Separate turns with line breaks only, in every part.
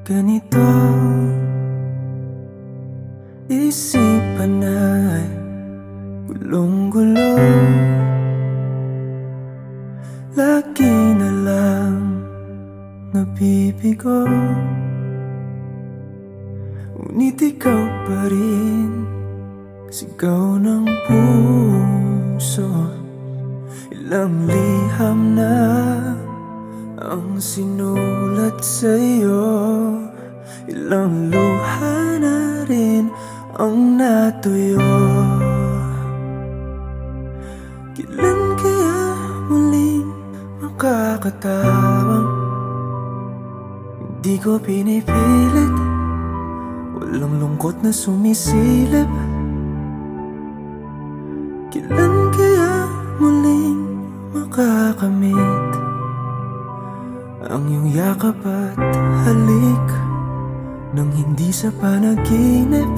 ganito, isipan ay gulong-gulo. Lagi na lang nabibigo, ngunit ikaw pa rin sigaw ng puso. Ilang liham na ang sinulat sa'yo, ilang luha na rin ang natuyo. Kailan kaya muling makakatawang hindi ko pinipilit, walang lungkot na sumisilip? Kailan kaya muling makakamit ang iyong yakap at halik nang hindi sa panaginip?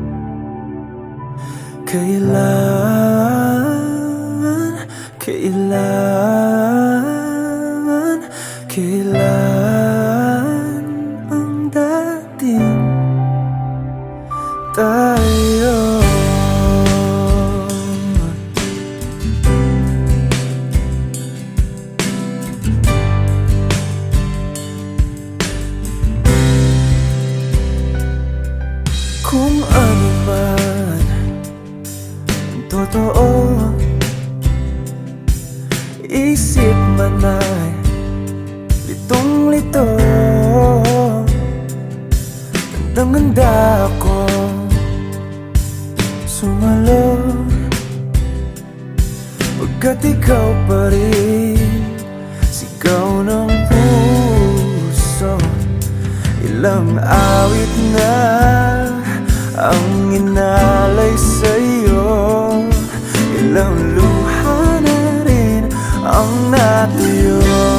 Kailan ang dating tayo? Kung ano man ang totoo, isip man ay litong-lito. Handang-handa ako sumalo, pagkat ikaw pa rin sigaw ng puso. Ilang awit na ang inalay sa'yo, ilang luha na rin ang natuyo.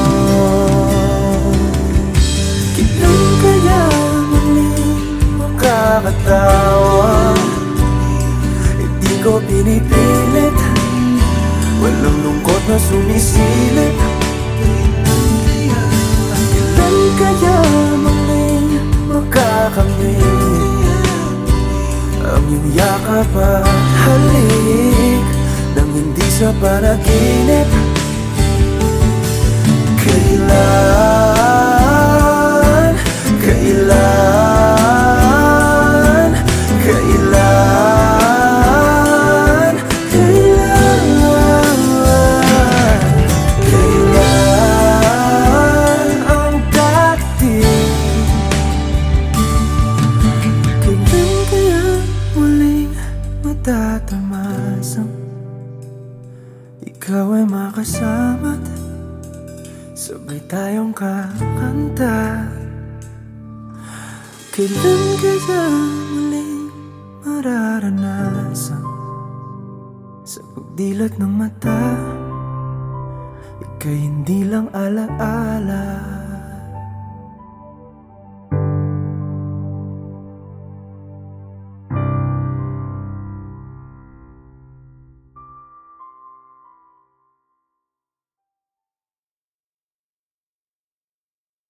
Kailan kaya muling makakatawa? Hindi ko pinipilit, walang lungkot na sumisilip. Kailan kaya muling makakamit ang iyong yakap at halik nang hindi sa panaginip? Kailan, kailan, kailan, kailan, kailan ang dating? Kailan kaya muling matatamasang ikaw ay makasama't sabay tayong kakanta? Kailan kaya muling mararanasan sa pagdilat ng mata ika'y hindi lang alaala?